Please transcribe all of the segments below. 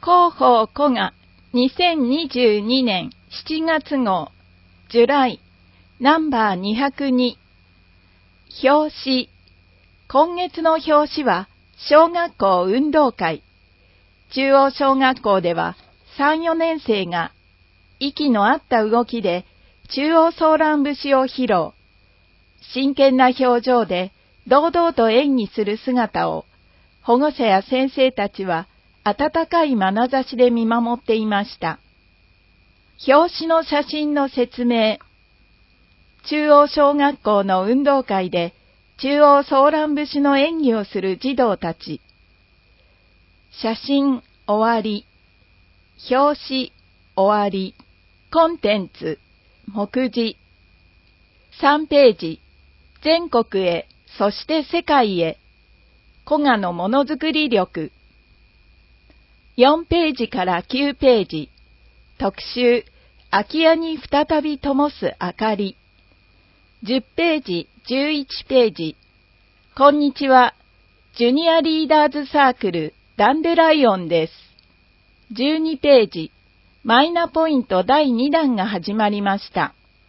広報古賀2022年7月号ジュライナンバー202表紙。今月の表紙は小学校運動会。中央小学校では3、4年生が息の合った動きで中央ソーラン節を披露。真剣な表情で堂々と演技する姿を保護者や先生たちは温かい眼差しで見守っていました。表紙の写真の説明。中央小学校の運動会で中央ソーラン節の演技をする児童たち。写真終わり。表紙終わり。コンテンツ目次。3ページ。全国へ、そして世界へ。古賀のものづくり力。4ページから9ページ。特集、空き家に再び灯す明かり。10ページ、11ページ。こんにちは。ジュニアリーダーズサークル、ダンデライオンです。12ページ。マイナポイント第2弾が始まりました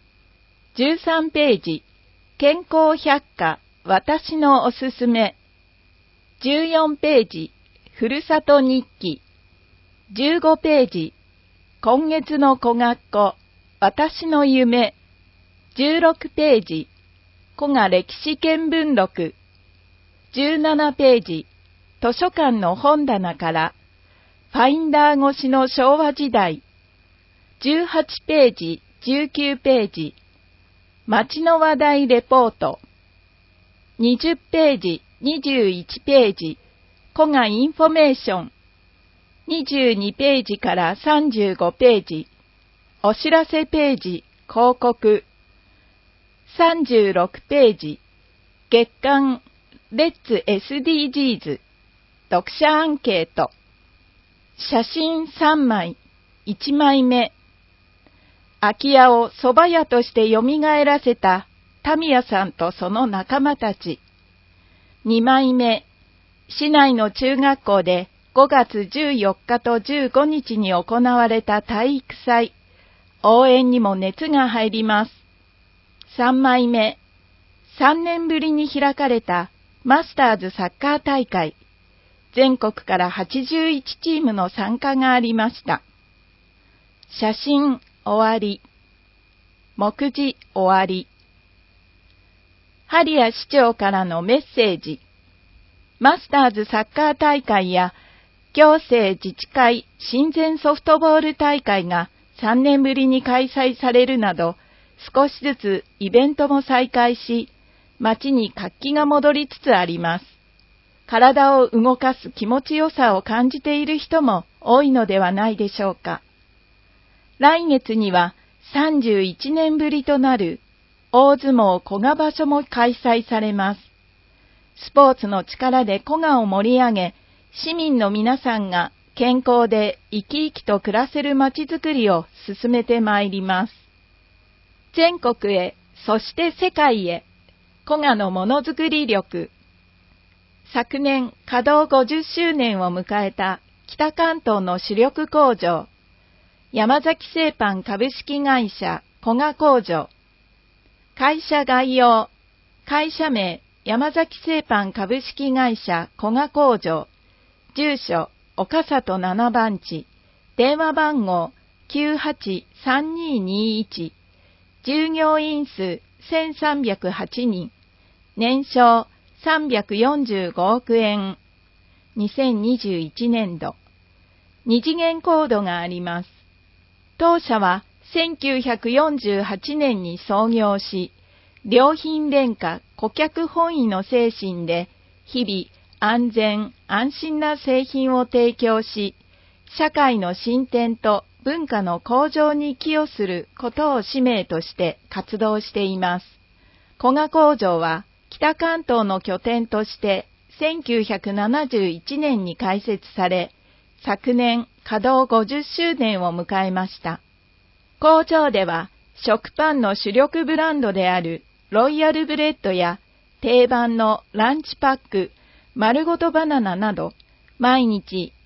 。13ページ。健康百科、私のおすすめ。14ページ。ふるさと日記。15ページ。今月の小学校、私の夢。16ページ。古賀歴史見聞録。17ページ。図書館の本棚から、ファインダー越しの昭和時代。18ページ、19ページ。街の話題レポート。20ページ、21ページ。古賀インフォメーション。22ページから35ページ。お知らせページ、広告。36ページ。月刊レッツ SDGs。読者アンケート。写真3枚。1枚目。空き家を蕎麦屋として蘇らせたタミヤさんとその仲間たち。2枚目。市内の中学校で5月14日と15日に行われた体育祭。応援にも熱が入ります。3枚目。3年ぶりに開かれたマスターズサッカー大会。全国から81チームの参加がありました。写真終わり。目次終わり。針谷市長からのメッセージ。マスターズサッカー大会や行政自治会親善ソフトボール大会が3年ぶりに開催されるなど、少しずつイベントも再開し、街に活気が戻りつつあります。体を動かす気持ちよさを感じている人も多いのではないでしょうか。来月には31年ぶりとなる大相撲古賀場所も開催されます。スポーツの力で古賀を盛り上げ、市民の皆さんが健康で生き生きと暮らせる街づくりを進めてまいります。全国へ、そして世界へ、古賀のものづくり力。昨年稼働50周年を迎えた北関東の主力工場、山崎製パン株式会社古賀工場。会社概要。会社名、山崎製パン株式会社古賀工場。住所、岡里7番地。電話番号、983221。従業員数、1308人。年商、345億円。2021年度。二次元コードがあります。当社は1948年に創業し、良品廉価顧客本位の精神で、日々安全安心な製品を提供し、社会の進展と文化の向上に寄与することを使命として活動しています。古賀工場は北関東の拠点として1971年に開設され、昨年稼働50周年を迎えました。工場では食パンの主力ブランドであるロイヤルブレッドや定番のランチパック、丸ごとバナナなど、毎日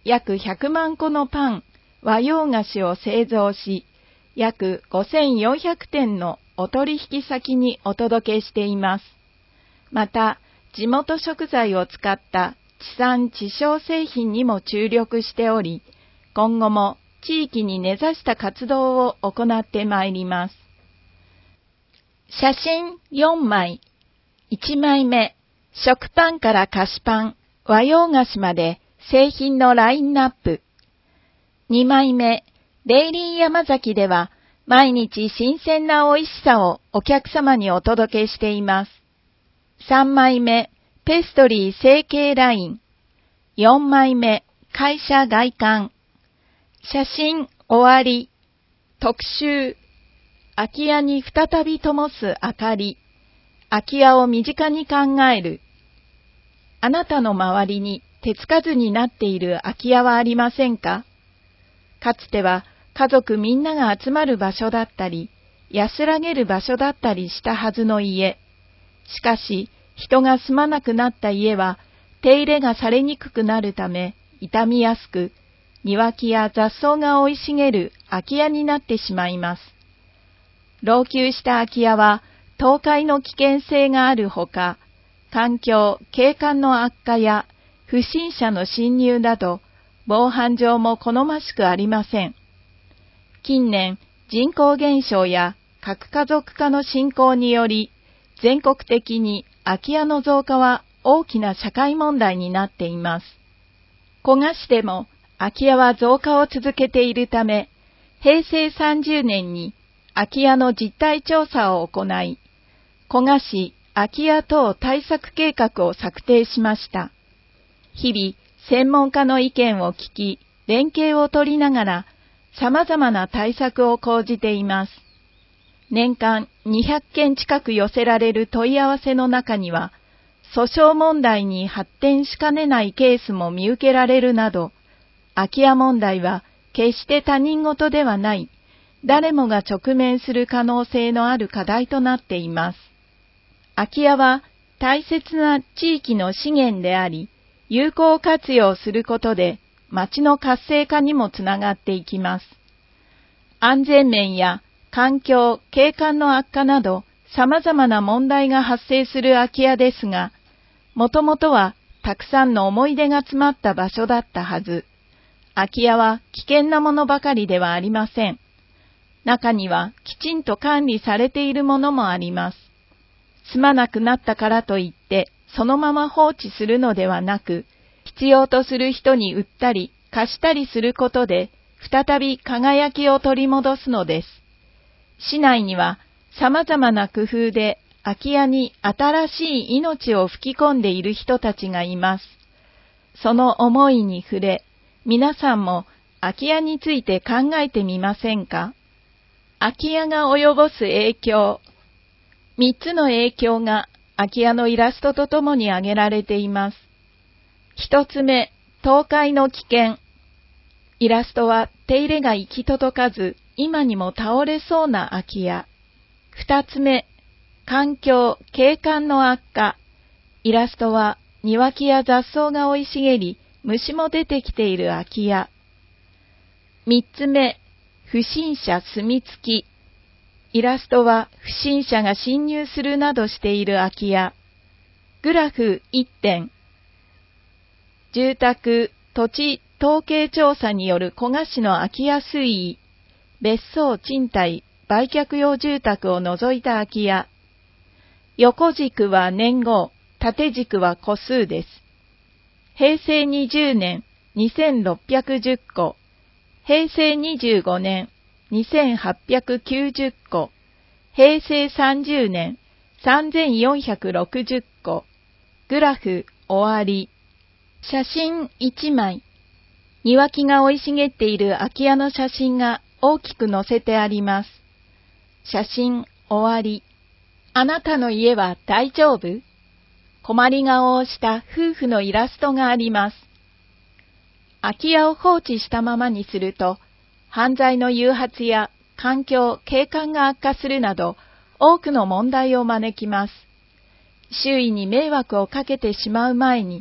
約100万個のパン、和洋菓子を製造し、約5400点のお取引先にお届けしています。また、地元食材を使った地産地消製品にも注力しており、今後も地域に根ざした活動を行ってまいります。写真4枚。1枚目、食パンから菓子パン、和洋菓子まで製品のラインナップ。2枚目、デイリー山崎では毎日新鮮な美味しさをお客様にお届けしています。3枚目、ペストリー成形ライン。4枚目、会社外観。写真終わり。特集。空き家に再び灯す明かり。空き家を身近に考える。あなたの周りに手つかずになっている空き家はありませんか？かつては家族みんなが集まる場所だったり、安らげる場所だったりしたはずの家。しかし、人が住まなくなった家は、手入れがされにくくなるため、傷みやすく、庭木や雑草が生い茂る空き家になってしまいます。老朽した空き家は、倒壊の危険性があるほか、環境・景観の悪化や不審者の侵入など、防犯上も好ましくありません。近年、人口減少や核家族化の進行により、全国的に空き家の増加は大きな社会問題になっています。古河市でも空き家は増加を続けているため、平成30年に空き家の実態調査を行い、古河市空き家等対策計画を策定しました。日々、専門家の意見を聞き、連携を取りながら、様々な対策を講じています。年間200件近く寄せられる問い合わせの中には、訴訟問題に発展しかねないケースも見受けられるなど、空き家問題は決して他人事ではない、誰もが直面する可能性のある課題となっています。空き家は大切な地域の資源であり、有効活用することで町の活性化にもつながっていきます。安全面や環境・景観の悪化など様々な問題が発生する空き家ですが、もともとはたくさんの思い出が詰まった場所だったはず。空き家は危険なものばかりではありません。中にはきちんと管理されているものもあります。住まなくなったからといってそのまま放置するのではなく、必要とする人に売ったり貸したりすることで再び輝きを取り戻すのです。市内には様々な工夫で空き家に新しい命を吹き込んでいる人たちがいます。その思いに触れ、皆さんも空き家について考えてみませんか？空き家が及ぼす影響。3つの影響が空き家のイラストとともに挙げられています。1つ目、倒壊の危険。イラストは手入れが行き届かず、今にも倒れそうな空き家。2つ目、環境・景観の悪化。イラストは庭木や雑草が生い茂り、虫も出てきている空き家。3つ目、不審者住み着き。イラストは不審者が侵入するなどしている空き家。グラフ1点。住宅・土地統計調査による古河市の空き家推移。別荘・賃貸・売却用住宅を除いた空き家。横軸は年号、縦軸は戸数です。平成20年、2610戸。平成25年、2890戸。平成30年、3460戸。グラフ終わり。写真1枚。庭木が生い茂っている空き家の写真が大きく載せてあります。写真終わり。あなたの家は大丈夫？困り顔をした夫婦のイラストがあります。空き家を放置したままにすると、犯罪の誘発や環境・景観が悪化するなど、多くの問題を招きます。周囲に迷惑をかけてしまう前に、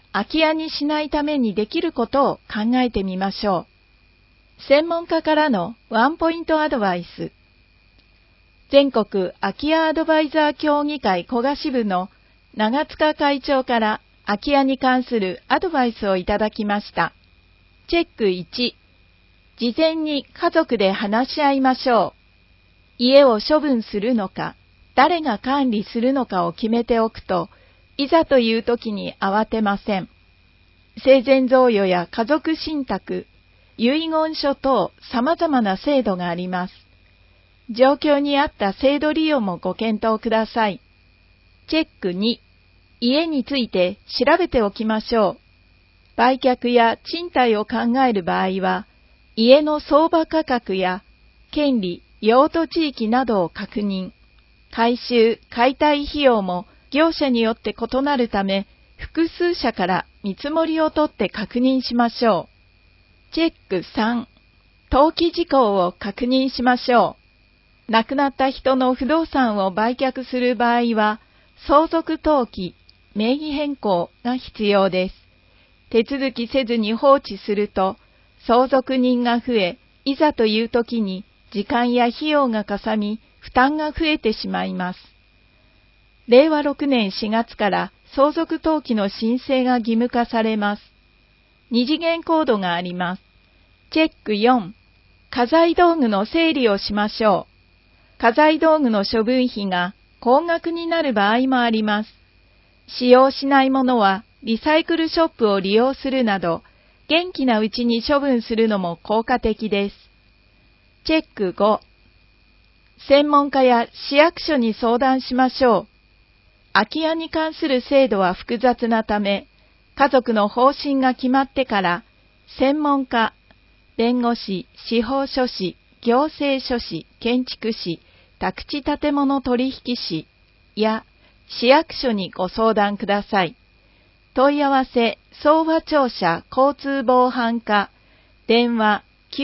空き家にしないためにできることを考えてみましょう。専門家からのワンポイントアドバイス。全国空き家アドバイザー協議会古賀支部の長塚会長から空き家に関するアドバイスをいただきました。チェック1、事前に家族で話し合いましょう。家を処分するのか、誰が管理するのかを決めておくと、いざという時に慌てません。生前贈与や家族信託、遺言書等様々な制度があります。状況に合った制度利用もご検討ください。チェック2、家について調べておきましょう。売却や賃貸を考える場合は、家の相場価格や権利、用途地域などを確認。改修・解体費用も業者によって異なるため、複数社から見積もりを取って確認しましょう。チェック3、登記事項を確認しましょう。亡くなった人の不動産を売却する場合は、相続登記、名義変更が必要です。手続きせずに放置すると、相続人が増え、いざという時に時間や費用がかさみ、負担が増えてしまいます。令和6年4月から相続登記の申請が義務化されます。二次元コードがあります。チェック4、家財道具の整理をしましょう。家財道具の処分費が高額になる場合もあります。使用しないものはリサイクルショップを利用するなど、元気なうちに処分するのも効果的です。チェック5、専門家や市役所に相談しましょう。空き家に関する制度は複雑なため、家族の方針が決まってから、専門家、弁護士、司法書士、行政書士、建築士、宅地建物取引士や市役所にご相談ください。問い合わせ、総和庁舎交通防犯課、電話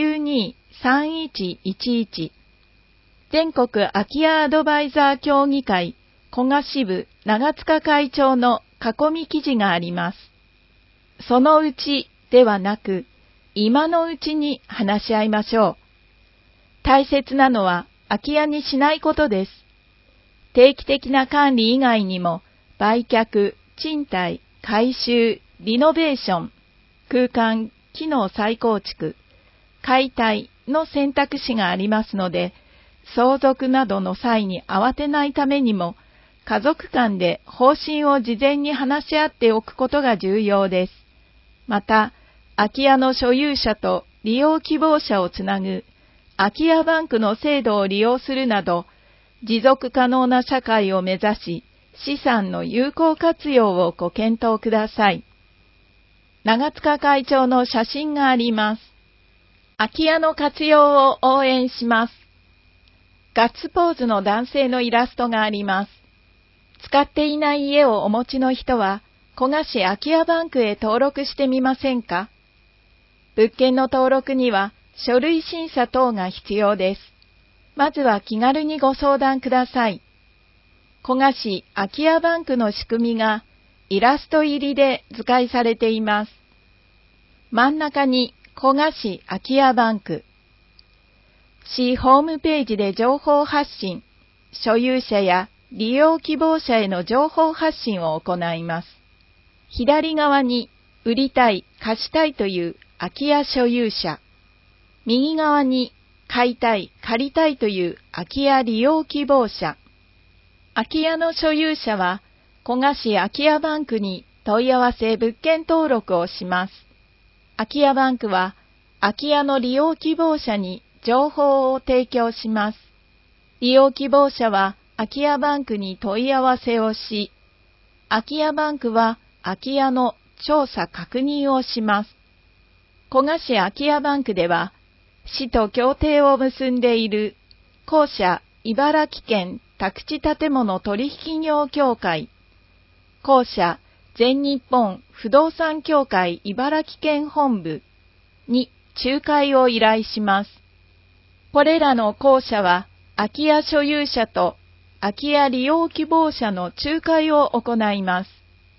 92-3111。全国空き家アドバイザー協議会古賀支部長塚会長の囲み記事があります。そのうちではなく、今のうちに話し合いましょう。大切なのは空き家にしないことです。定期的な管理以外にも、売却、賃貸、改修、リノベーション、空間、機能再構築、解体の選択肢がありますので、相続などの際に慌てないためにも、家族間で方針を事前に話し合っておくことが重要です。また、空き家の所有者と利用希望者をつなぐ空き家バンクの制度を利用するなど、持続可能な社会を目指し、資産の有効活用をご検討ください。長塚会長の写真があります。空き家の活用を応援します。ガッツポーズの男性のイラストがあります。使っていない家をお持ちの人は、古賀市空き家バンクへ登録してみませんか？物件の登録には書類審査等が必要です。まずは気軽にご相談ください。古賀市空き家バンクの仕組みがイラスト入りで図解されています。真ん中に古賀市空き家バンク。市ホームページで情報発信、所有者や利用希望者への情報発信を行います。左側に売りたい、貸したいという空き家所有者。右側に買いたい、借りたいという空き家利用希望者。空き家の所有者は、古賀市空き家バンクに問い合わせ物件登録をします。空き家バンクは、空き家の利用希望者に情報を提供します。利用希望者は、空き家バンクに問い合わせをし、空き家バンクは空き家の調査確認をします。古賀市空き家バンクでは、市と協定を結んでいる公社茨城県宅地建物取引業協会、公社全日本不動産協会茨城県本部に仲介を依頼します。これらの公社は空き家所有者と空き家利用希望者の仲介を行います。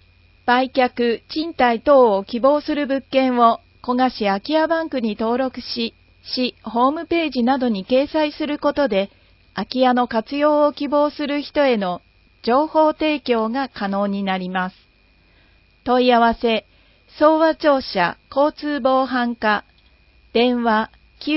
売却、賃貸等を希望する物件を古河市空き家バンクに登録し、市ホームページなどに掲載することで、空き家の活用を希望する人への情報提供が可能になります。問い合わせ、総和庁舎交通防犯課、電話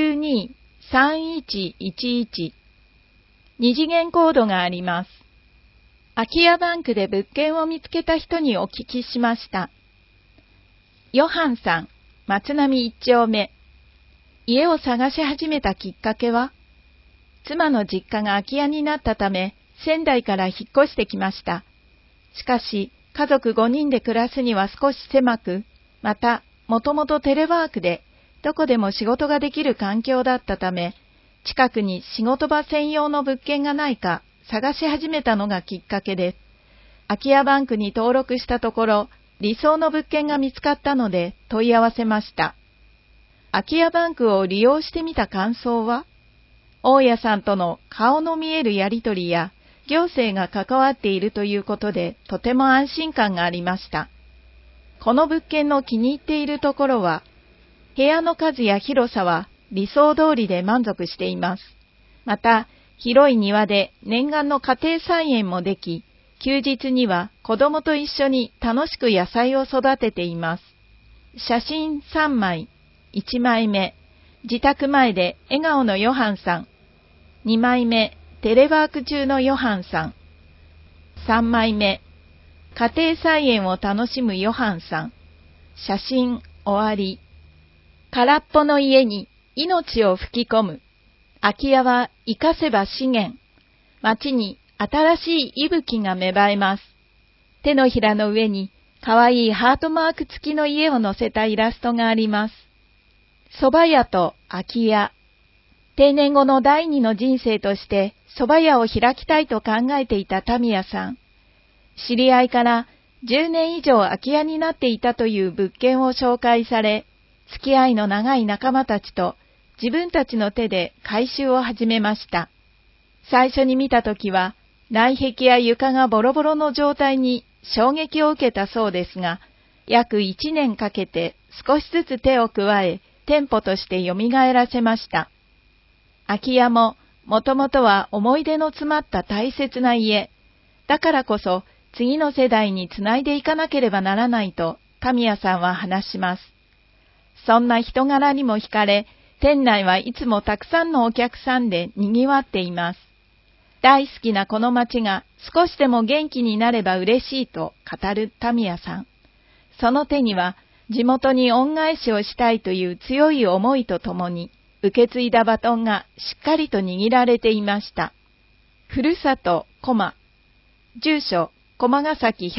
92-3111、二次元コードがあります。空き家バンクで物件を見つけた人にお聞きしました。ヨハンさん、松並一丁目。家を探し始めたきっかけは、妻の実家が空き家になったため、仙台から引っ越してきました。しかし、家族5人で暮らすには少し狭く、また、もともとテレワークで、どこでも仕事ができる環境だったため、近くに仕事場専用の物件がないか探し始めたのがきっかけです。空き家バンクに登録したところ、理想の物件が見つかったので問い合わせました。空き家バンクを利用してみた感想は、大家さんとの顔の見えるやりとりや、行政が関わっているということで、とても安心感がありました。この物件の気に入っているところは、部屋の数や広さは理想通りで満足しています。また、広い庭で念願の家庭菜園もでき、休日には子供と一緒に楽しく野菜を育てています。写真3枚、1枚目、自宅前で笑顔のヨハンさん。2枚目、テレワーク中のヨハンさん。3枚目、家庭菜園を楽しむヨハンさん。写真終わり。空っぽの家に命を吹き込む。空き家は生かせば資源。街に新しい息吹が芽生えます。手のひらの上にかわいいハートマーク付きの家を載せたイラストがあります。蕎麦屋と空き家。定年後の第二の人生として蕎麦屋を開きたいと考えていたタミヤさん。知り合いから10年以上空き家になっていたという物件を紹介され、付き合いの長い仲間たちと自分たちの手で改修を始めました。最初に見たときは内壁や床がボロボロの状態に衝撃を受けたそうですが、約1年かけて少しずつ手を加え、店舗として蘇らせました。空き家ももともとは思い出の詰まった大切な家。だからこそ次の世代につないでいかなければならないとタミヤさんは話します。そんな人柄にも惹かれ、店内はいつもたくさんのお客さんで賑わっています。大好きなこの街が少しでも元気になれば嬉しいと語るタミヤさん。その手には地元に恩返しをしたいという強い思いとともに、受け継いだバトンがしっかりと握られていました。ふるさと、駒。住所、駒ヶ崎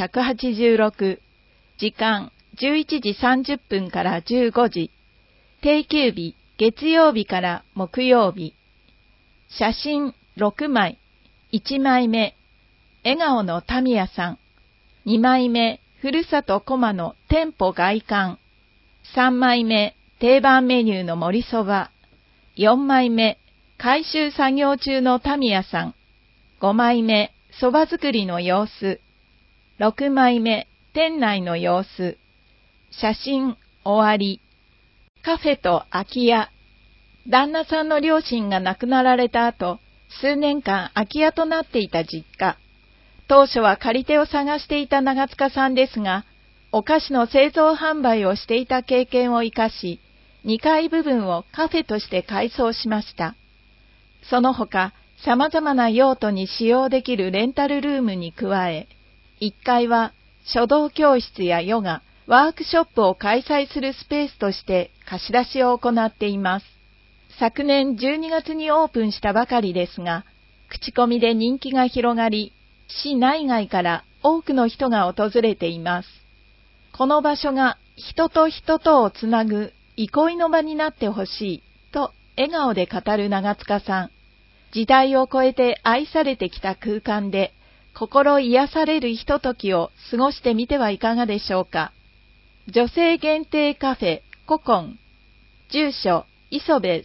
186。時間、11時30分から15時。定休日、月曜日から木曜日。写真6枚。1枚目、笑顔のタミヤさん。2枚目、ふるさと駒の店舗外観。3枚目、定番メニューの盛りそば。4枚目、改修作業中のタミヤさん。5枚目、そば作りの様子。6枚目、店内の様子。写真終わり。カフェと空き家。旦那さんの両親が亡くなられた後、数年間空き家となっていた実家。当初は借り手を探していた長塚さんですが、お菓子の製造販売をしていた経験を生かし、2階部分をカフェとして改装しました。その他、様々な用途に使用できるレンタルルームに加え、1階は書道教室やヨガ、ワークショップを開催するスペースとして貸し出しを行っています。昨年12月にオープンしたばかりですが、口コミで人気が広がり、市内外から多くの人が訪れています。この場所が人と人とをつなぐ憩いの場になってほしいと笑顔で語る長塚さん。時代を超えて愛されてきた空間で心癒されるひとときを過ごしてみてはいかがでしょうか。女性限定カフェココン。住所磯部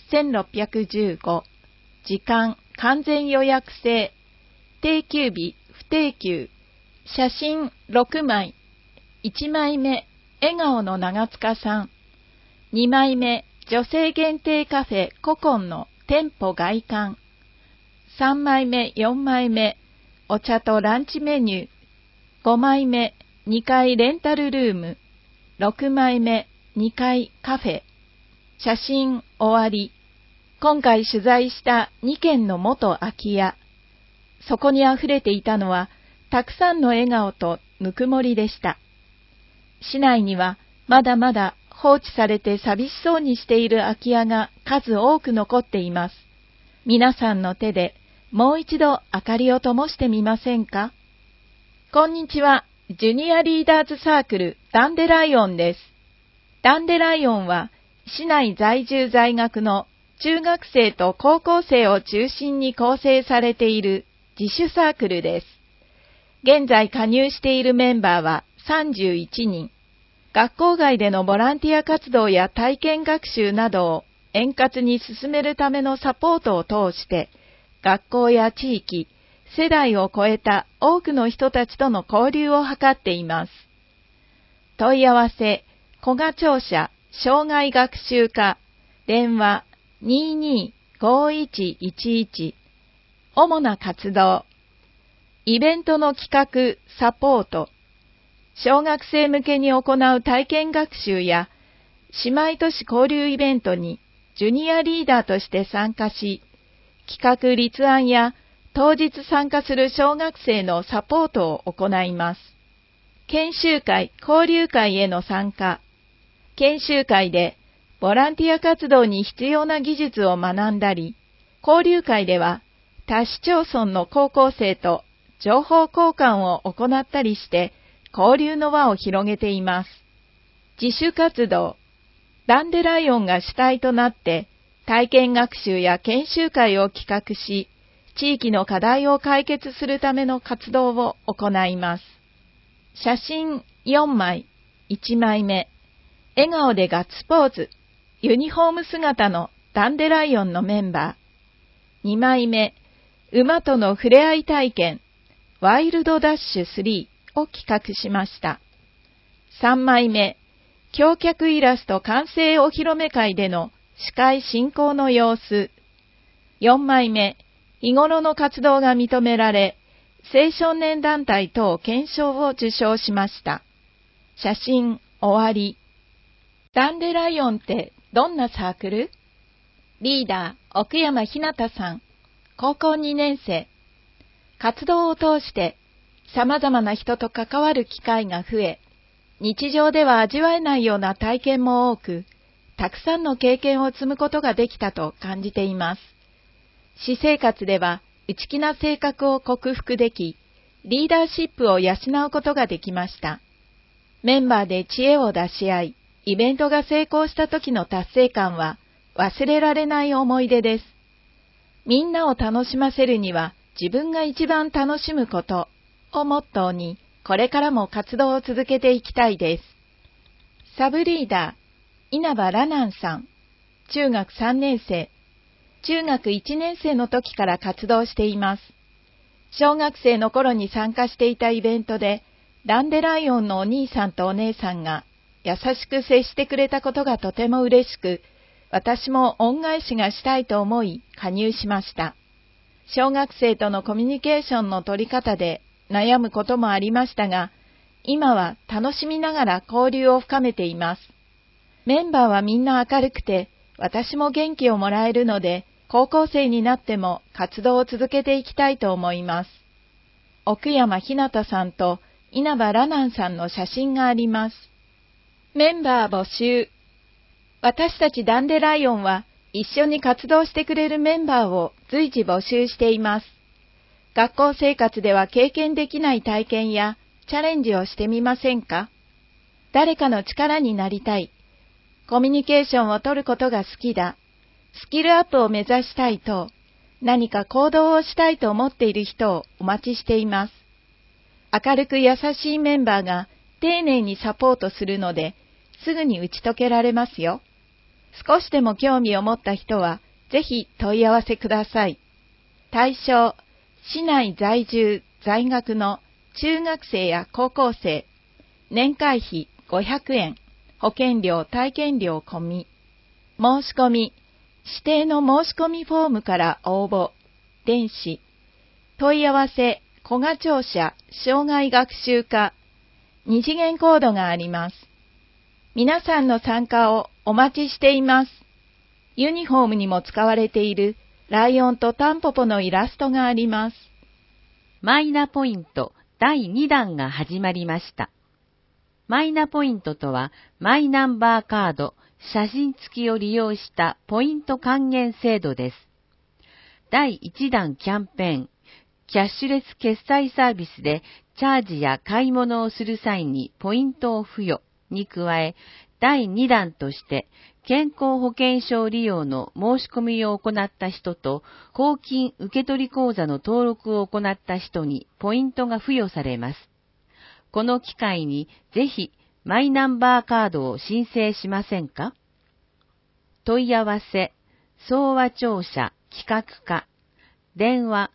1615。時間完全予約制。定休日不定休。写真6枚。 1枚目、笑顔の長塚さん。2枚目、女性限定カフェココンの店舗外観。3枚目、4枚目、お茶とランチメニュー。5枚目、2階レンタルルーム。6枚目、2階カフェ。写真終わり。今回取材した2軒の元空き家。そこにあふれていたのは、たくさんの笑顔とぬくもりでした。市内にはまだまだ放置されて寂しそうにしている空き家が数多く残っています。皆さんの手でもう一度明かりを灯してみませんか？こんにちは。ジュニアリーダーズサークルダンデライオンです。ダンデライオンは市内在住在学の中学生と高校生を中心に構成されている自主サークルです。現在加入しているメンバーは31人。学校外でのボランティア活動や体験学習などを円滑に進めるためのサポートを通して、学校や地域、世代を超えた多くの人たちとの交流を図っています。問い合わせ、古賀庁舎、障害学習課、電話225111、主な活動、イベントの企画、サポート、小学生向けに行う体験学習や、姉妹都市交流イベントにジュニアリーダーとして参加し、企画立案や当日参加する小学生のサポートを行います。研修会、交流会への参加。研修会でボランティア活動に必要な技術を学んだり、交流会では他市町村の高校生と情報交換を行ったりして、交流の輪を広げています。自主活動。ダンデライオンが主体となって、体験学習や研修会を企画し、地域の課題を解決するための活動を行います。写真4枚、1枚目。笑顔でガッツポーズ。ユニフォーム姿のダンデライオンのメンバー。2枚目。馬との触れ合い体験。ワイルドダッシュ3を企画しました。3枚目。橋脚イラスト完成お披露目会での司会進行の様子。4枚目。日頃の活動が認められ、青少年団体等顕彰を受賞しました。写真終わり。ダンデライオンってどんなサークル？リーダー、奥山ひなたさん。高校2年生。活動を通して様々な人と関わる機会が増え、日常では味わえないような体験も多く、たくさんの経験を積むことができたと感じています。私生活では内気な性格を克服でき、リーダーシップを養うことができました。メンバーで知恵を出し合い、イベントが成功した時の達成感は忘れられない思い出です。みんなを楽しませるには自分が一番楽しむことをモットーに、これからも活動を続けていきたいです。サブリーダー、稲葉ラナンさん。中学3年生。中学1年生の時から活動しています。小学生の頃に参加していたイベントで、ダンデライオンのお兄さんとお姉さんが優しく接してくれたことがとても嬉しく、私も恩返しがしたいと思い加入しました。小学生とのコミュニケーションの取り方で悩むこともありましたが、今は楽しみながら交流を深めています。メンバーはみんな明るくて、私も元気をもらえるので、高校生になっても活動を続けていきたいと思います。奥山ひなたさんと稲葉ラナンさんの写真があります。メンバー募集。私たちダンデライオンは一緒に活動してくれるメンバーを随時募集しています。学校生活では経験できない体験やチャレンジをしてみませんか？誰かの力になりたい。コミュニケーションを取ることが好きだ。スキルアップを目指したいと、何か行動をしたいと思っている人をお待ちしています。明るく優しいメンバーが丁寧にサポートするので、すぐに打ち解けられますよ。少しでも興味を持った人は、ぜひ問い合わせください。対象、市内在住、在学の中学生や高校生、 年会費500円、保険料・体験料込み。申し込み、指定の申し込みフォームから応募、電子。問い合わせ、古賀庁舎、障害学習課。二次元コードがあります。皆さんの参加をお待ちしています。ユニフォームにも使われているライオンとタンポポのイラストがあります。 マイナポイント第2弾が始まりました。マイナポイントとは、マイナンバーカード、写真付きを利用したポイント還元制度です。第1弾キャンペーン、キャッシュレス決済サービスでチャージや買い物をする際にポイントを付与に加え、第2弾として健康保険証利用の申し込みを行った人と公金受取口座の登録を行った人にポイントが付与されます。この機会にぜひマイナンバーカードを申請しませんか？問い合わせ、総和庁舎企画課、電話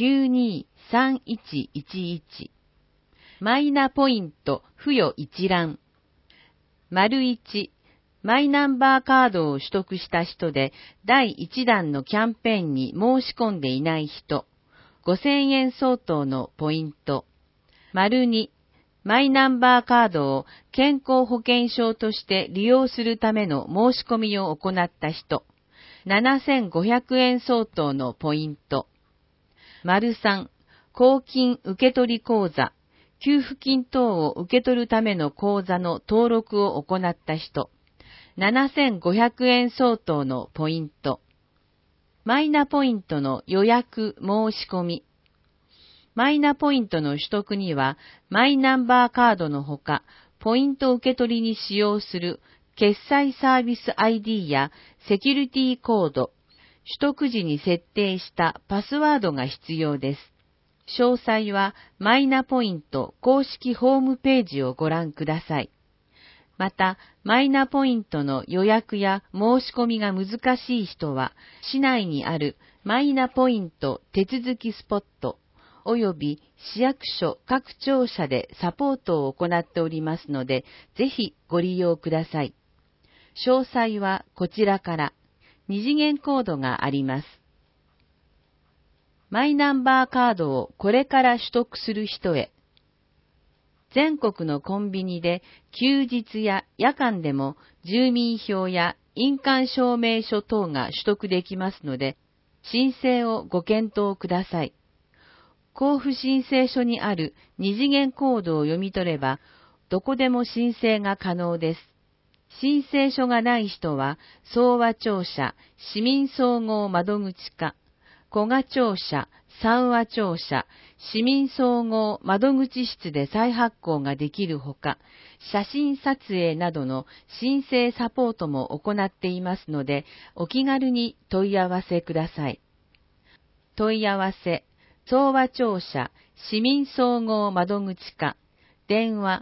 923111、マイナポイント付与一覧。1、マイナンバーカードを取得した人で第1弾のキャンペーンに申し込んでいない人、5000円相当のポイント。2、マイナンバーカードを健康保険証として利用するための申し込みを行った人、7500円相当のポイント。3、公金受取口座、給付金等を受け取るための口座の登録を行った人、7500円相当のポイント。マイナポイントの予約申し込み。マイナポイントの取得には、マイナンバーカードのほか、ポイント受け取りに使用する決済サービス ID やセキュリティコード、取得時に設定したパスワードが必要です。詳細はマイナポイント公式ホームページをご覧ください。また、マイナポイントの予約や申し込みが難しい人は、市内にあるマイナポイント手続きスポット、および市役所各庁舎でサポートを行っておりますので、ぜひご利用ください。詳細はこちらから、二次元コードがあります。マイナンバーカードをこれから取得する人へ。全国のコンビニで休日や夜間でも住民票や印鑑証明書等が取得できますので、申請をご検討ください。交付申請書にある二次元コードを読み取れば、どこでも申請が可能です。申請書がない人は、総和庁舎、市民総合窓口課、古賀庁舎、三和庁舎、市民総合窓口室で再発行ができるほか、写真撮影などの申請サポートも行っていますので、お気軽に問い合わせください。問い合わせ、総和庁舎、市民総合窓口課、電話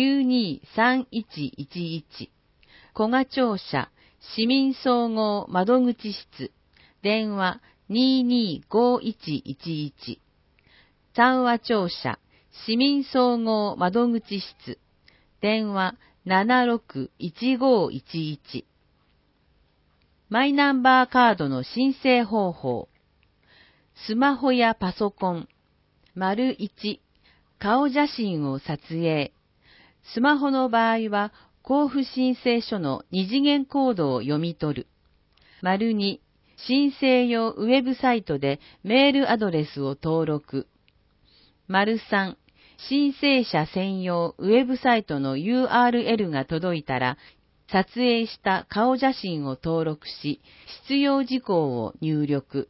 923111、古賀庁舎、市民総合窓口室、電話225111、三和庁舎、市民総合窓口室、電話761511。マイナンバーカードの申請方法。スマホやパソコン。1、顔写真を撮影。スマホの場合は、交付申請書の二次元コードを読み取る。2、申請用ウェブサイトでメールアドレスを登録。3、申請者専用ウェブサイトの URL が届いたら、撮影した顔写真を登録し、必要事項を入力。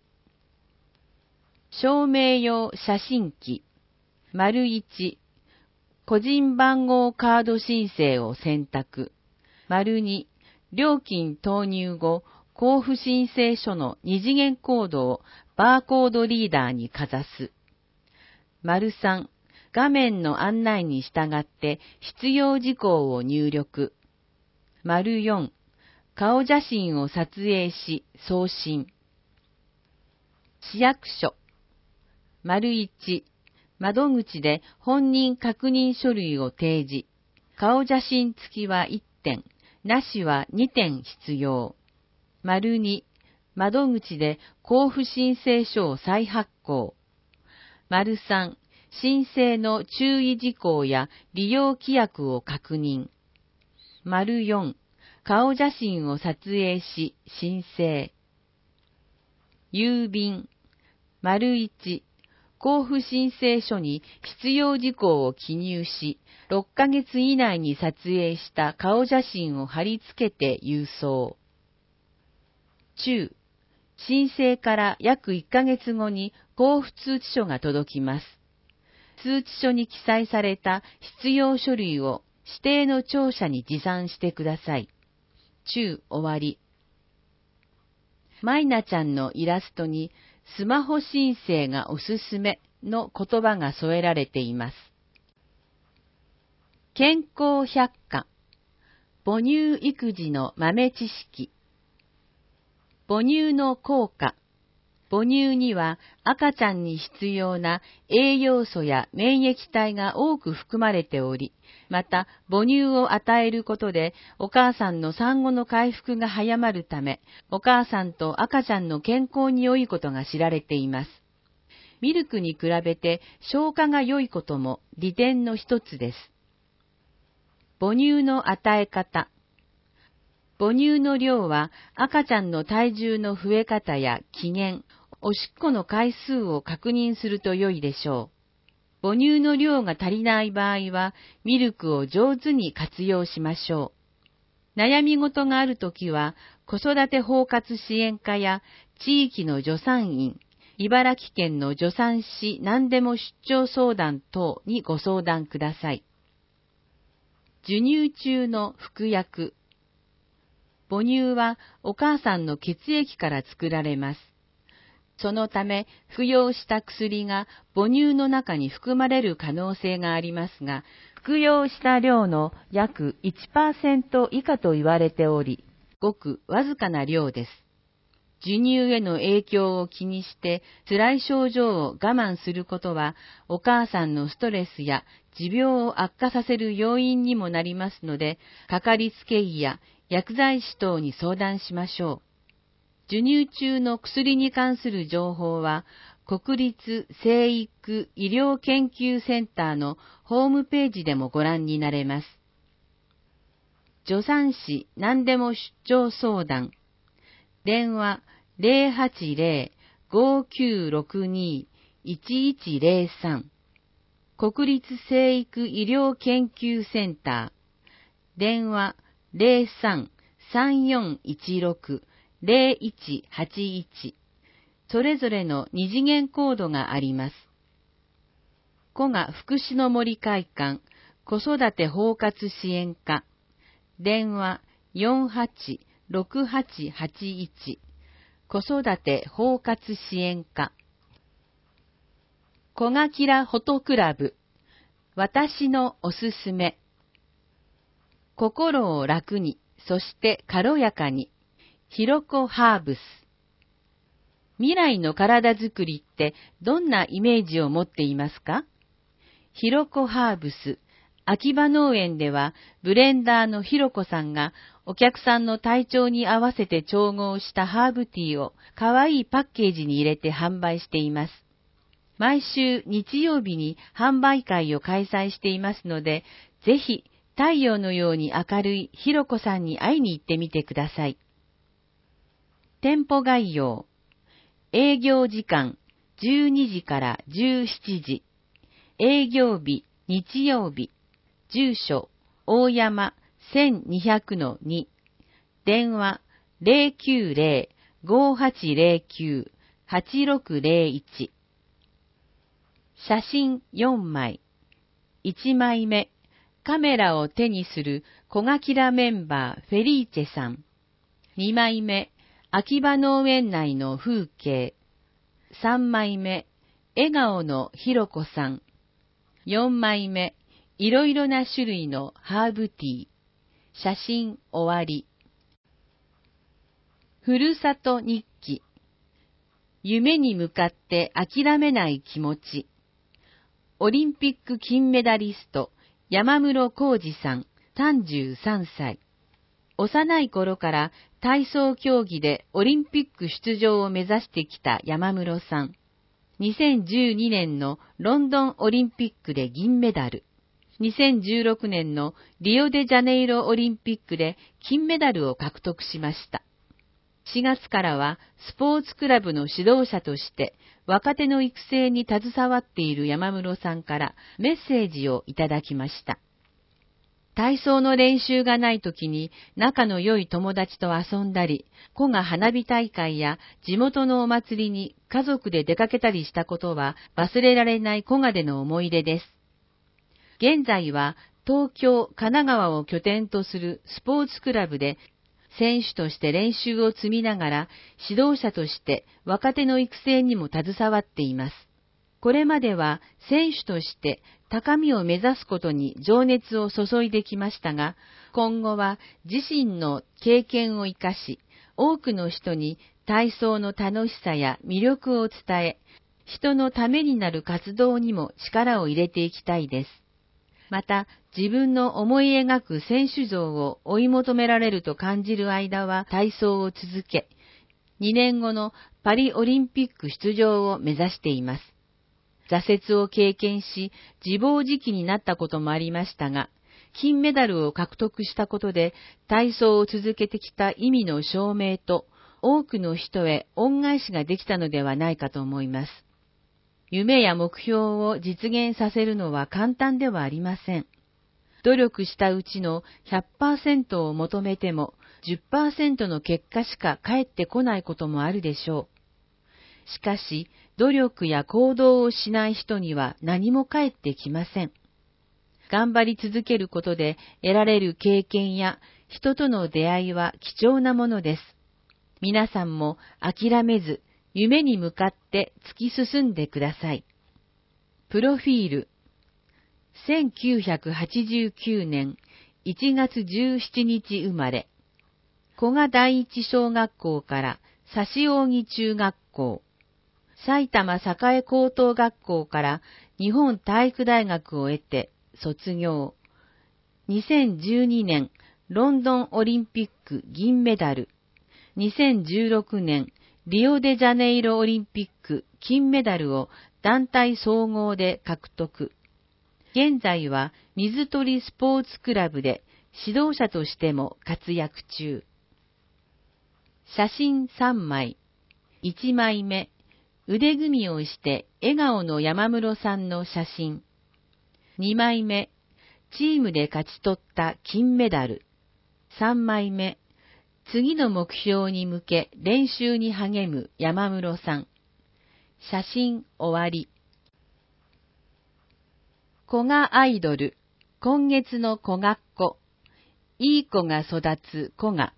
証明用写真機。1、個人番号カード申請を選択。2、料金投入後、交付申請書の二次元コードをバーコードリーダーにかざす。3、画面の案内に従って必要事項を入力。4、顔写真を撮影し送信。市役所。1、窓口で本人確認書類を提示。 顔写真付きは1点、なしは2点必要。2、窓口で交付申請書を再発行。3、申請の注意事項や利用規約を確認。4、顔写真を撮影し申請。郵便。1、交付申請書に必要事項を記入し、6ヶ月以内に撮影した顔写真を貼り付けて郵送。中、申請から約1ヶ月後に交付通知書が届きます。通知書に記載された必要書類を指定の庁舎に持参してください。中終わり。マイナちゃんのイラストにスマホ申請がおすすめの言葉が添えられています。健康百科。母乳育児の豆知識。母乳の効果。母乳には赤ちゃんに必要な栄養素や免疫体が多く含まれており、また母乳を与えることでお母さんの産後の回復が早まるため、お母さんと赤ちゃんの健康に良いことが知られています。ミルクに比べて消化が良いことも利点の一つです。母乳の与え方。母乳の量は赤ちゃんの体重の増え方や機嫌、おしっこの回数を確認すると良いでしょう。母乳の量が足りない場合は、ミルクを上手に活用しましょう。悩み事があるときは、子育て包括支援課や地域の助産院、茨城県の助産師何でも出張相談等にご相談ください。授乳中の服薬。母乳はお母さんの血液から作られます。そのため、服用した薬が母乳の中に含まれる可能性がありますが、服用した量の約 1% 以下と言われており、ごくわずかな量です。授乳への影響を気にして辛い症状を我慢することは、お母さんのストレスや持病を悪化させる要因にもなりますので、かかりつけ医や薬剤師等に相談しましょう。授乳中の薬に関する情報は、国立成育医療研究センターのホームページでもご覧になれます。助産師何でも出張相談。電話 080-5962-1103 国立成育医療研究センター電話 03-3416-0181 それぞれの二次元コードがあります。古賀福祉の森会館子育て包括支援課電話 48-6881 子育て包括支援課小賀キラフォトクラブ私のおすすめ心を楽にそして軽やかにひろこハーブス未来の体づくりってどんなイメージを持っていますか？ひろこハーブス秋葉農園ではブレンダーのひろこさんがお客さんの体調に合わせて調合したハーブティーをかわいいパッケージに入れて販売しています。毎週日曜日に販売会を開催していますので、ぜひ太陽のように明るいひろこさんに会いに行ってみてください。店舗概要。営業時間12時から17時。営業日日曜日。住所大山1200-2。電話 090-5809-8601。写真4枚。1枚目、カメラを手にする小賀キラメンバーフェリーチェさん。2枚目、秋葉農園内の風景。3枚目、笑顔のひろこさん。4枚目、いろいろな種類のハーブティー。写真終わり。ふるさと日記。夢に向かって諦めない気持ち。オリンピック金メダリスト、 山室浩二さん、33歳。幼い頃から体操競技でオリンピック出場を目指してきた山室さん。2012年のロンドンオリンピックで銀メダル。2016年のリオデジャネイロオリンピックで金メダルを獲得しました。4月からはスポーツクラブの指導者として若手の育成に携わっている山室さんからメッセージをいただきました。体操の練習がない時に仲の良い友達と遊んだり、古賀花火大会や地元のお祭りに家族で出かけたりしたことは忘れられない古賀での思い出です。現在は東京、神奈川を拠点とするスポーツクラブで選手として練習を積みながら指導者として若手の育成にも携わっています。これまでは選手として高みを目指すことに情熱を注いできましたが、今後は自身の経験を生かし、多くの人に体操の楽しさや魅力を伝え、人のためになる活動にも力を入れていきたいです。また、自分の思い描く選手像を追い求められると感じる間は体操を続け、2年後のパリオリンピック出場を目指しています。挫折を経験し、自暴自棄になったこともありましたが、金メダルを獲得したことで体操を続けてきた意味の証明と、多くの人へ恩返しができたのではないかと思います。夢や目標を実現させるのは簡単ではありません。努力したうちの 100% を求めても 10% の結果しか返ってこないこともあるでしょう。しかし、努力や行動をしない人には何も返ってきません。頑張り続けることで得られる経験や人との出会いは貴重なものです。皆さんも諦めず、夢に向かって突き進んでください。プロフィール。1989年1月17日生まれ。古賀第一小学校から指扇中学校、埼玉栄高等学校から日本体育大学を得て卒業。2012年ロンドンオリンピック銀メダル。2016年リオデジャネイロオリンピック金メダルを団体総合で獲得。現在は水鳥スポーツクラブで指導者としても活躍中。写真3枚。1枚目、腕組みをして笑顔の山室さんの写真。2枚目、チームで勝ち取った金メダル。3枚目、次の目標に向け練習に励む山室さん。写真終わり。古賀アイドル、今月の古賀っ子、いい子が育つ古賀。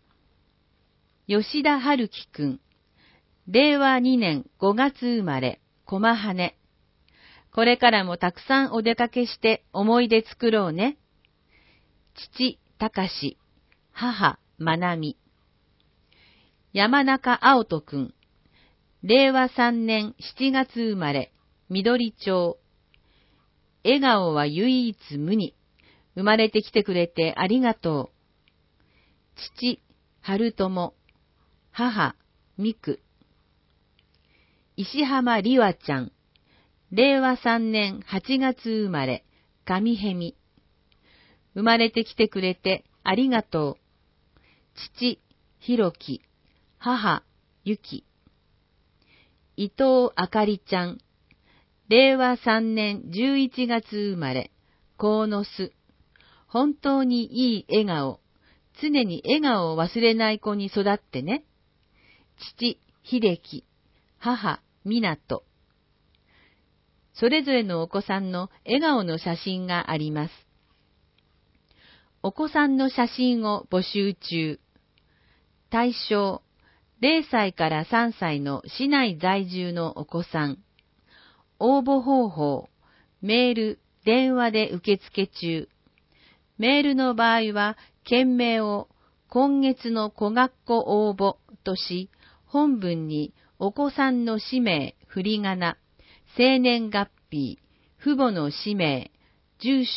吉田春樹くん、令和2年5月生まれ、駒羽。これからもたくさんお出かけして思い出作ろうね。父、隆、母、まなみ。山中青人くん、令和3年7月生まれ、緑町。笑顔は唯一無二。生まれてきてくれてありがとう。父、春友。母、美久。石浜里和ちゃん。令和3年8月生まれ、上へみ。生まれてきてくれてありがとう。父、ひろき。母、ゆき。伊藤あかりちゃん。令和3年11月生まれ、鴻巣。本当にいい笑顔。常に笑顔を忘れない子に育ってね。父、秀樹。母、湊。それぞれのお子さんの笑顔の写真があります。お子さんの写真を募集中。対象、0歳から3歳の市内在住のお子さん。応募方法、メール、電話で受付中。メールの場合は、件名を今月の古賀っ子応募とし、本文にお子さんの氏名、振り仮名、生年月日、父母の氏名、住所、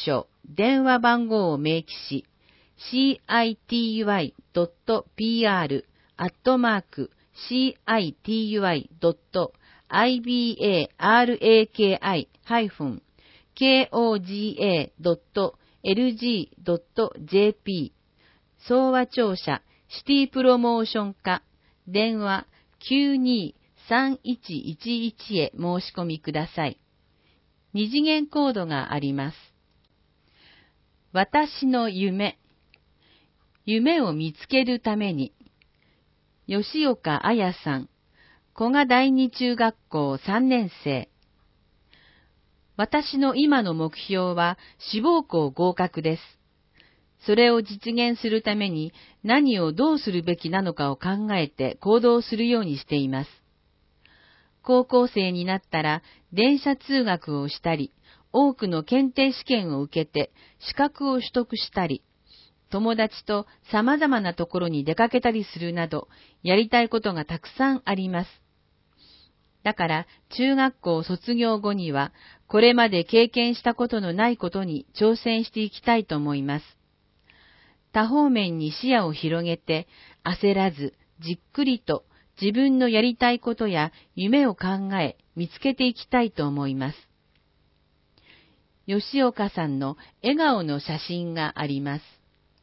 電話番号を明記し、city.pr@city.ibaraka-koga.lg.jp 総和庁舎シティプロモーション課電話 92-3111 へ申し込みください。二次元コードがあります。私の夢。夢を見つけるために。吉岡彩さん、古賀第二中学校3年生。私の今の目標は志望校合格です。それを実現するために何をどうするべきなのかを考えて行動するようにしています。高校生になったら電車通学をしたり、多くの検定試験を受けて資格を取得したり、友達と様々なところに出かけたりするなど、やりたいことがたくさんあります。だから中学校卒業後には、これまで経験したことのないことに挑戦していきたいと思います。多方面に視野を広げて、焦らずじっくりと自分のやりたいことや夢を考え、見つけていきたいと思います。吉岡さんの笑顔の写真があります。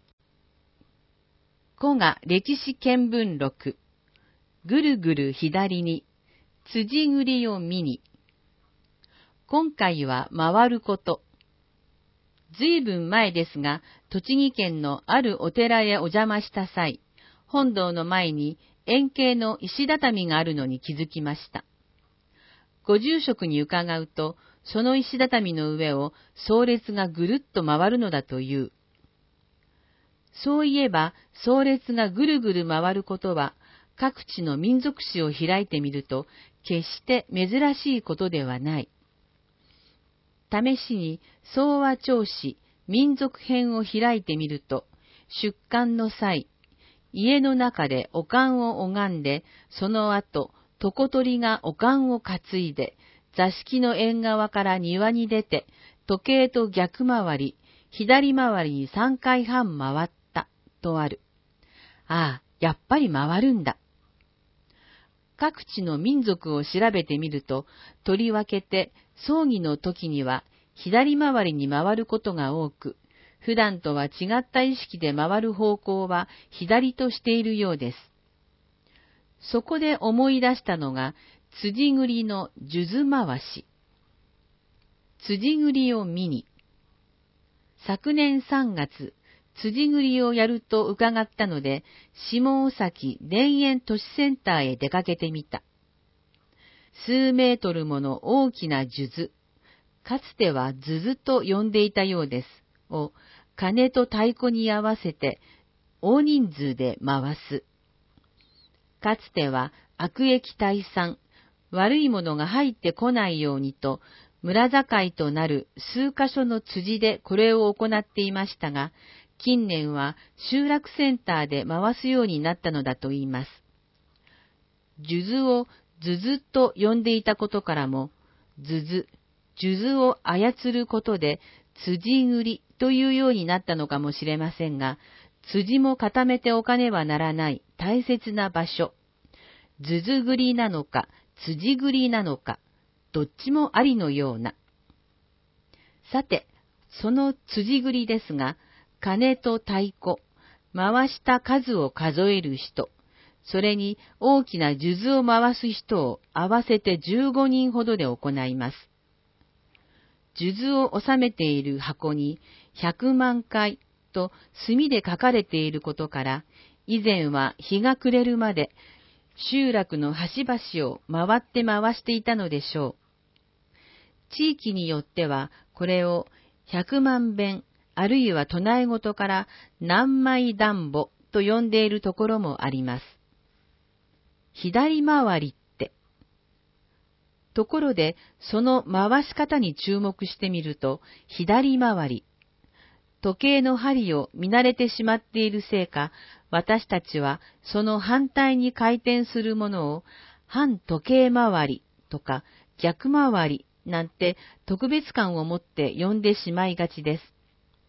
古賀歴史見聞録。ぐるぐる左に、辻栗を見に。今回は回ること。ずいぶん前ですが、栃木県のあるお寺へお邪魔した際、本堂の前に円形の石畳があるのに気づきました。ご住職に伺うと、その石畳の上を僧列がぐるっと回るのだという。そういえば、僧列がぐるぐる回ることは、各地の民族史を開いてみると、決して珍しいことではない。試しに、総和町史民族編を開いてみると、出棺の際、家の中でお棺を拝んで、その後、床取がお棺を担いで、座敷の縁側から庭に出て、時計と逆回り、左回りに3回半回った、とある。ああ、やっぱり回るんだ。各地の民族を調べてみると、とりわけて葬儀の時には左回りに回ることが多く、普段とは違った意識で回る方向は左としているようです。そこで思い出したのが、辻栗の数珠回し。辻栗を見に。昨年3月、辻栗をやると伺ったので、下尾崎田園都市センターへ出かけてみた。数メートルもの大きな数珠、かつては数珠と呼んでいたようです、を鐘と太鼓に合わせて大人数で回す。かつては悪役退散、悪いものが入ってこないようにと、村境となる数カ所の辻でこれを行っていましたが、近年は集落センターで回すようになったのだといいます。数珠を数珠と呼んでいたことからも、数珠を操ることで辻栗というようになったのかもしれませんが、辻も固めておかねばならない大切な場所。数珠栗なのか辻栗なのか、どっちもありのような。さて、その辻栗ですが、鐘と太鼓、回した数を数える人、それに大きな数珠を回す人を合わせて15人ほどで行います。数珠を収めている箱に100万回と墨で書かれていることから、以前は日が暮れるまで集落の端々を回って回していたのでしょう。地域によってはこれを100万遍、あるいは唱え事から何枚団母と呼んでいるところもあります。左回りって。ところで、その回し方に注目してみると、左回り。時計の針を見慣れてしまっているせいか、私たちはその反対に回転するものを反時計回りとか逆回りなんて特別感を持って呼んでしまいがちです。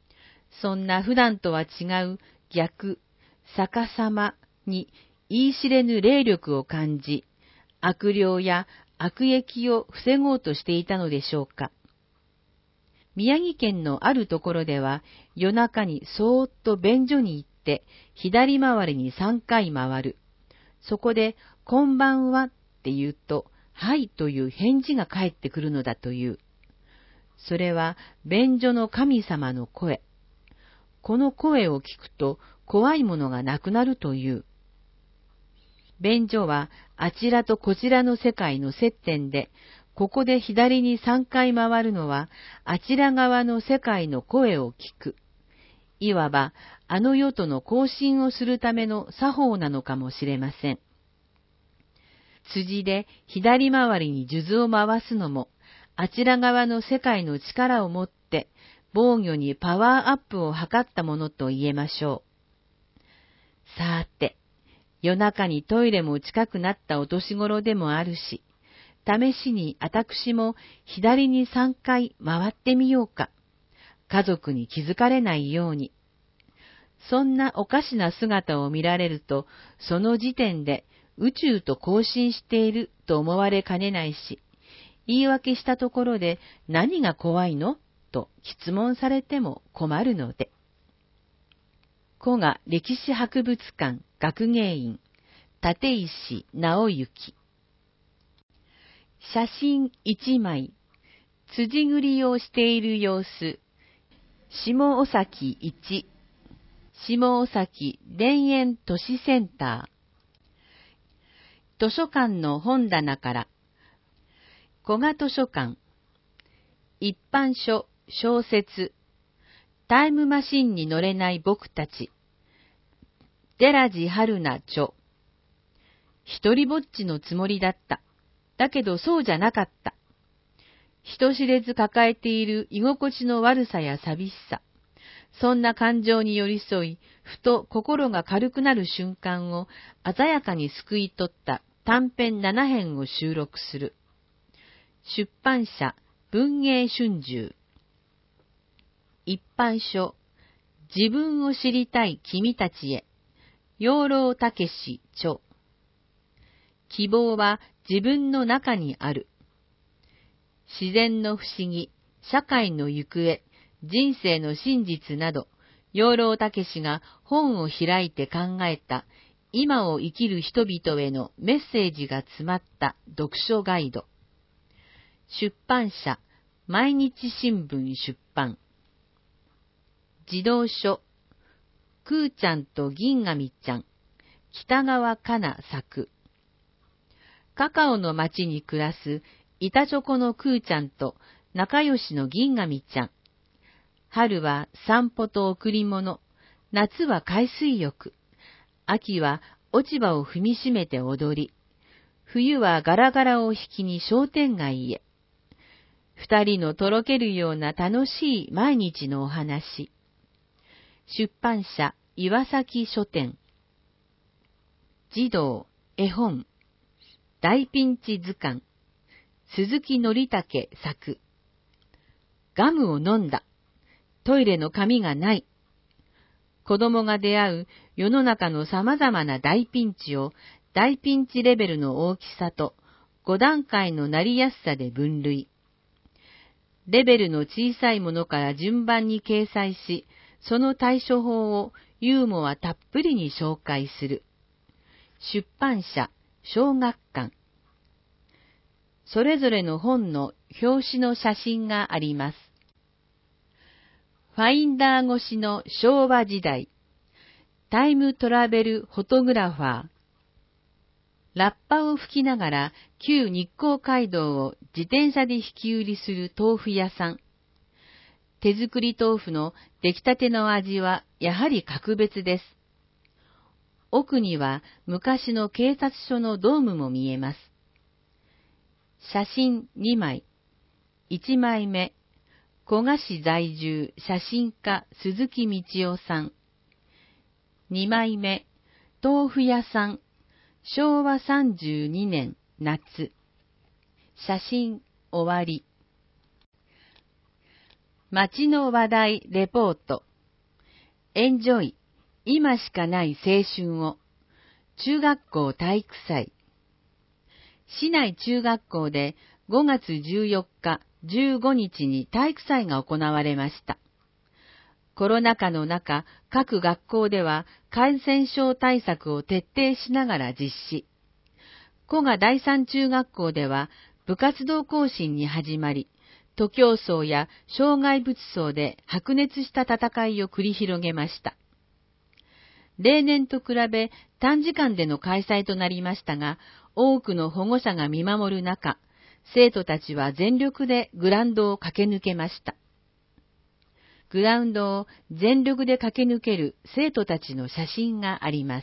そんな普段とは違う逆、逆さまに言い知れぬ霊力を感じ、悪霊や悪役を防ごうとしていたのでしょうか。宮城県のあるところでは、夜中にそーっと便所に行って、左回りに3回回る。そこで、こんばんはって言うと、はいという返事が返ってくるのだという。それは、便所の神様の声。この声を聞くと、怖いものがなくなるという。便所は、あちらとこちらの世界の接点で、ここで左に3回回るのは、あちら側の世界の声を聞く。いわば、あの世との交信をするための作法なのかもしれません。辻で左回りに数珠を回すのも、あちら側の世界の力を持って、防御にパワーアップを図ったものと言えましょう。さーて、夜中にトイレも近くなったお年頃でもあるし、試しに私も左に3回回ってみようか。家族に気づかれないように。そんなおかしな姿を見られると、その時点で宇宙と交信していると思われかねないし、言い訳したところで何が怖いのと質問されても困るので。古賀歴史博物館学芸員立石直之。写真1枚、辻繰りをしている様子。下尾崎1、下尾崎田園都市センター。図書館の本棚から、古賀図書館、一般書、小説、タイムマシンに乗れない僕たち、寺地春菜著。一人ぼっちのつもりだった。だけどそうじゃなかった。人知れず抱えている居心地の悪さや寂しさ、そんな感情に寄り添い、ふと心が軽くなる瞬間を鮮やかにすくい取った短編7編を収録する。出版社、文藝春秋。一般書、自分を知りたい君たちへ。養老孟司著。希望は自分の中にある。自然の不思議、社会の行方、人生の真実など、養老孟司が本を開いて考えた今を生きる人々へのメッセージが詰まった読書ガイド。出版社、毎日新聞出版。児童書、くーちゃんと銀紙ちゃん、北川かな作。カカオの町に暮らす板チョコのくーちゃんと仲良しの銀紙ちゃん。春は散歩と贈り物、夏は海水浴、秋は落ち葉を踏みしめて踊り、冬はガラガラを引きに商店街へ。二人のとろけるような楽しい毎日のお話。出版社岩崎書店。児童、絵本、大ピンチ図鑑、鈴木のりたけ作。ガムを飲んだ。トイレの紙がない。子供が出会う世の中の様々な大ピンチを大ピンチレベルの大きさと5段階のなりやすさで分類。レベルの小さいものから順番に掲載し、その対処法をユーモアたっぷりに紹介する。出版社、小学館。それぞれの本の表紙の写真があります。ファインダー越しの昭和時代。タイムトラベルフォトグラファー。ラッパを吹きながら旧日光街道を自転車で引き売りする豆腐屋さん。手作り豆腐の出来たての味はやはり格別です。奥には昔の警察署のドームも見えます。写真2枚。1枚目、古賀市在住写真家鈴木道夫さん。2枚目、豆腐屋さん、昭和32年夏。写真終わり。街の話題レポート。 エンジョイ、今しかない青春を。中学校体育祭。市内中学校で5月14日、15日に体育祭が行われました。コロナ禍の中、各学校では感染症対策を徹底しながら実施。古賀第三中学校では部活動行進に始まり、徒競走や障害物走で白熱した戦いを繰り広げました。例年と比べ短時間での開催となりましたが、多くの保護者が見守る中、生徒たちは全力でグラウンドを駆け抜けました。グラウンドを全力で駆け抜ける生徒たちの写真があります。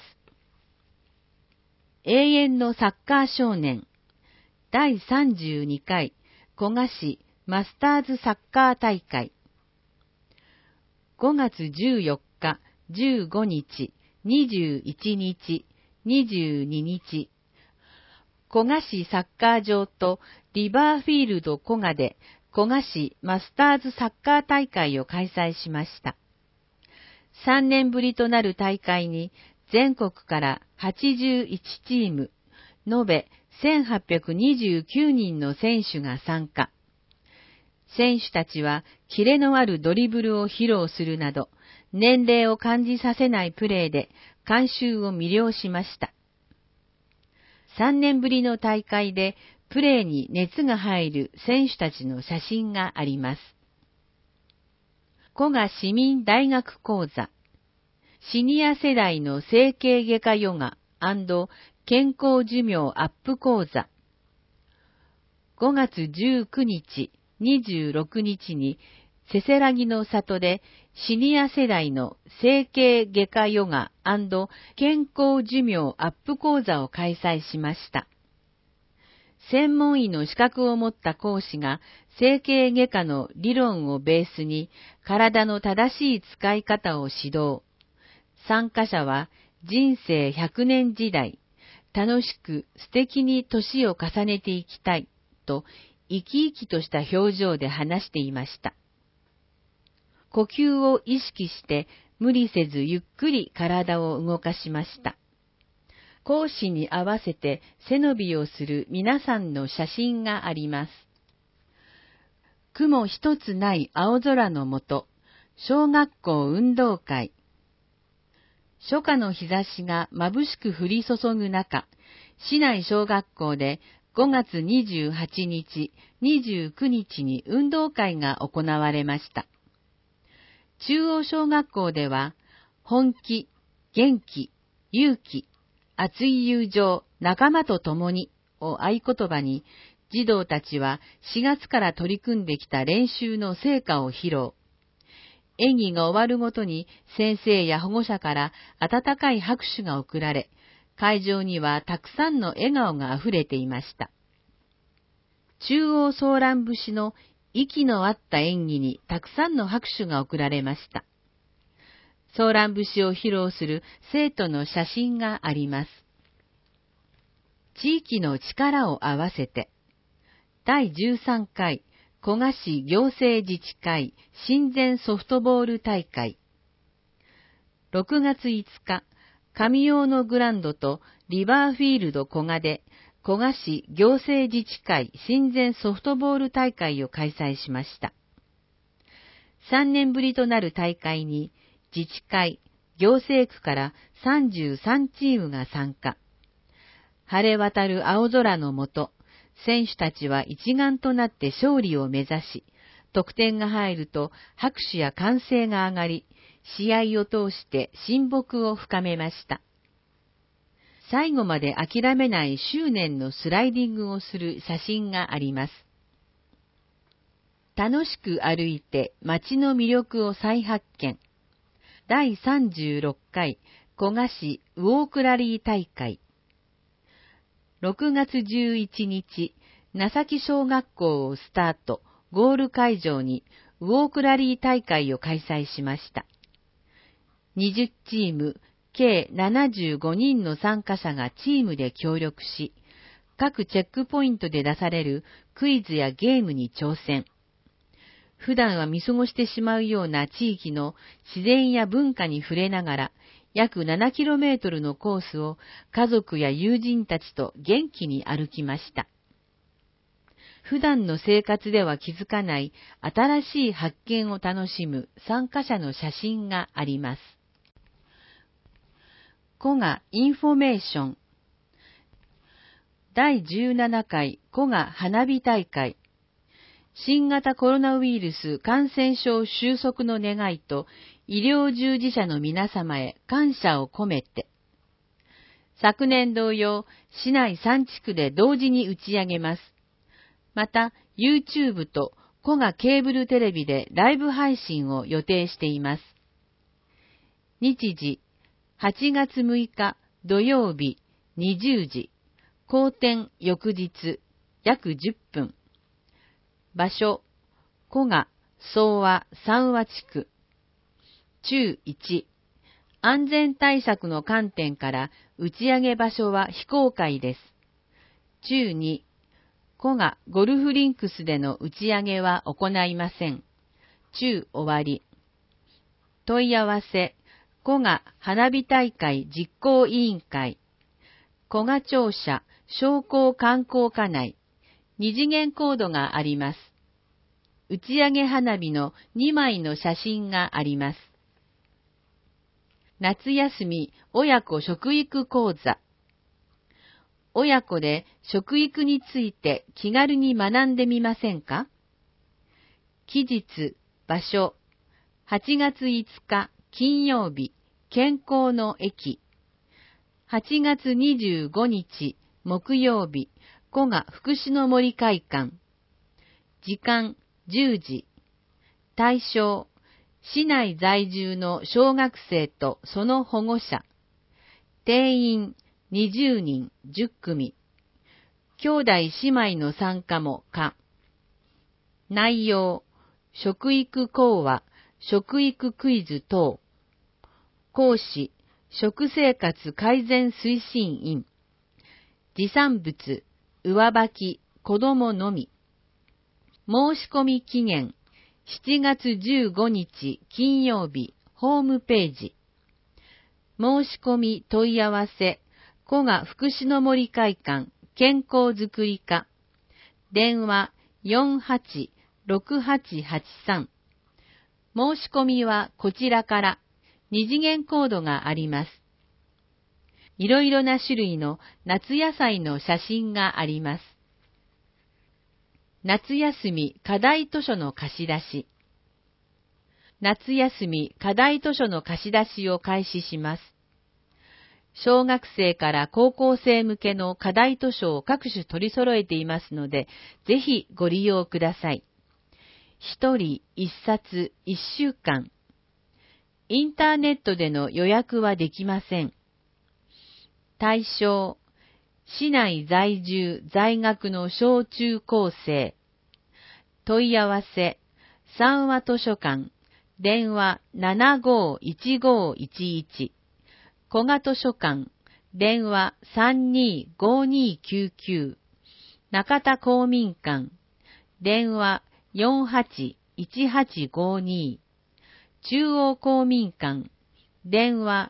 永遠のサッカー少年第32回古賀市マスターズサッカー大会。5月14日、15日、21日、22日、古賀市サッカー場とリバーフィールド古賀で古賀市マスターズサッカー大会を開催しました。3年ぶりとなる大会に全国から81チーム、延べ1829人の選手が参加。選手たちはキレのあるドリブルを披露するなど、年齢を感じさせないプレーで観衆を魅了しました。3年ぶりの大会でプレーに熱が入る選手たちの写真があります。古賀市民大学講座、シニア世代の整形外科ヨガ&健康寿命アップ講座。5月19日、26日にせせらぎの里でシニア世代の整形外科ヨガ&健康寿命アップ講座を開催しました。専門医の資格を持った講師が整形外科の理論をベースに体の正しい使い方を指導。参加者は人生100年時代、楽しく素敵に年を重ねていきたいと生き生きとした表情で話していました。呼吸を意識して無理せずゆっくり体を動かしました。講師に合わせて背伸びをする皆さんの写真があります。雲一つない青空の下、小学校運動会。初夏の日差しが眩しく降り注ぐ中、市内小学校で5月28日、29日に運動会が行われました。中央小学校では、本気、元気、勇気、熱い友情、仲間と共にを合言葉に、児童たちは4月から取り組んできた練習の成果を披露。演技が終わるごとに先生や保護者から温かい拍手が送られ、会場にはたくさんの笑顔があふれていました。中央ソーラン節の息の合った演技にたくさんの拍手が送られました。ソーラン節を披露する生徒の写真があります。地域の力を合わせて、第13回古賀市行政自治会親善ソフトボール大会。6月5日、上大野グランドとリバーフィールド古賀で古賀市行政自治会親善ソフトボール大会を開催しました。3年ぶりとなる大会に自治会、行政区から33チームが参加。晴れ渡る青空の下、選手たちは一丸となって勝利を目指し、得点が入ると拍手や歓声が上がり、試合を通して親睦を深めました。最後まで諦めない執念のスライディングをする写真があります。楽しく歩いて街の魅力を再発見。第36回古賀市ウォークラリー大会。6月11日、名崎小学校をスタート、ゴール会場にウォークラリー大会を開催しました。20チーム、計75人の参加者がチームで協力し、各チェックポイントで出されるクイズやゲームに挑戦。 普段は見過ごしてしまうような地域の自然や文化に触れながら、約 7km のコースを家族や友人たちと元気に歩きました。普段の生活では気づかない新しい発見を楽しむ参加者の写真があります。古賀インフォメーション第17回古賀花火大会新型コロナウイルス感染症収束の願いと医療従事者の皆様へ感謝を込めて、昨年同様、市内3地区で同時に打ち上げます。また、YouTube と古賀ケーブルテレビでライブ配信を予定しています。日時、8月6日土曜日20時、後天翌日、約10分。場所、古賀総和三和地区。中1、安全対策の観点から打ち上げ場所は非公開です。中2、古賀ゴルフリンクスでの打ち上げは行いません。中終わり。問い合わせ、古賀花火大会実行委員会。古賀庁舎商工観光課内。2次元コードがあります。打ち上げ花火の2枚の写真があります。夏休み親子食育講座。親子で食育について気軽に学んでみませんか？期日、場所、8月5日金曜日、健康の駅。8月25日木曜日、古賀福祉の森会館。時間10時。対象、市内在住の小学生とその保護者。定員20人10組。兄弟姉妹の参加も可。内容、食育講話、食育クイズ等。講師、食生活改善推進員。持参物、上履き、子供のみ。申し込み期限、7月15日金曜日、ホームページ。申し込み問い合わせ、古賀福祉の森会館健康づくり課。電話486883。申し込みはこちらから2次元コードがあります。いろいろな種類の夏野菜の写真があります。夏休み課題図書の貸し出し。夏休み課題図書の貸し出しを開始します。小学生から高校生向けの課題図書を各種取り揃えていますので、ぜひご利用ください。一人一冊1週間。インターネットでの予約はできません。対象、市内在住在学の小中高生。問い合わせ、三和図書館、電話751511。古賀図書館、電話325299。中田公民館、電話481852。中央公民館、電話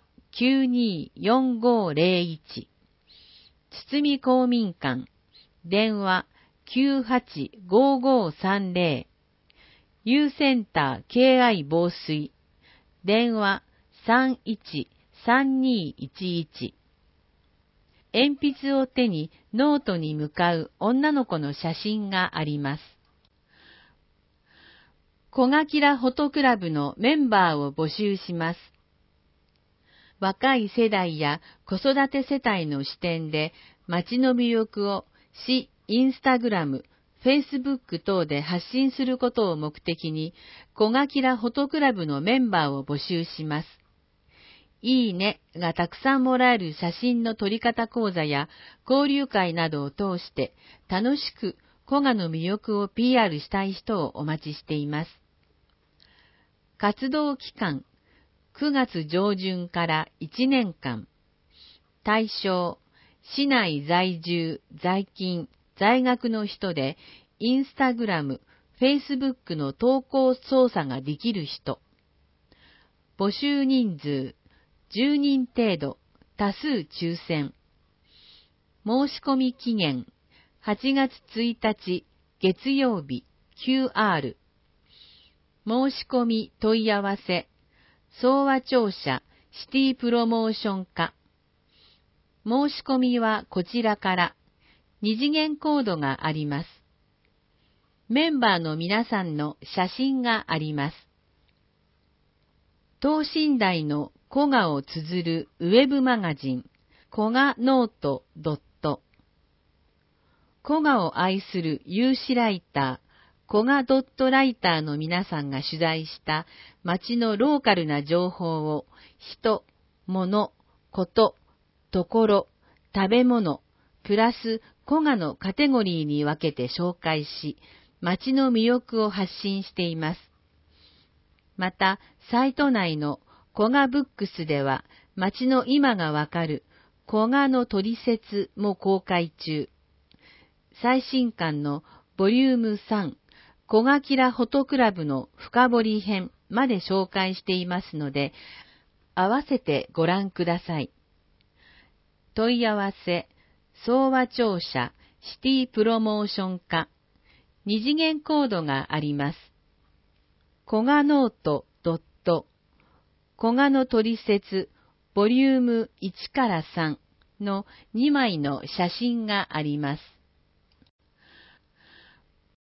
924501。堤公民館、電話985530。U センター敬愛防水、電話313211。鉛筆を手にノートに向かう女の子の写真があります。古賀キラフォトクラブのメンバーを募集します。若い世代や子育て世帯の視点で街の魅力を市インスタグラム、フェイスブック等で発信することを目的に、古賀キラフォトクラブのメンバーを募集します。いいねがたくさんもらえる写真の撮り方講座や交流会などを通して楽しく古賀の魅力を PR したい人をお待ちしています。活動期間、9月上旬から1年間。対象、市内在住、在勤、在学の人で、インスタグラム、 Facebook の投稿操作ができる人。募集人数10人程度、多数抽選。申し込み期限8月1日月曜日 QR。申し込み問い合わせ、総和庁舎シティプロモーション課。申し込みはこちらから。二次元コードがあります。メンバーの皆さんの写真があります。等身大の古賀を綴るウェブマガジン、古賀ノート。古賀を愛する有志ライター、古賀ドットライターの皆さんが取材した街のローカルな情報を人、物、こと、ところ、食べ物、プラス古賀のカテゴリーに分けて紹介し、街の魅力を発信しています。また、サイト内の古賀ブックスでは、街の今がわかる古賀のトリセツも公開中。最新刊のボリューム3、古賀キラフォトクラブの深掘り編まで紹介していますので、合わせてご覧ください。問い合わせ、総和庁舎シティプロモーション課。二次元コードがあります。古賀ノート古賀のトリセツボリューム1から3の2枚の写真があります。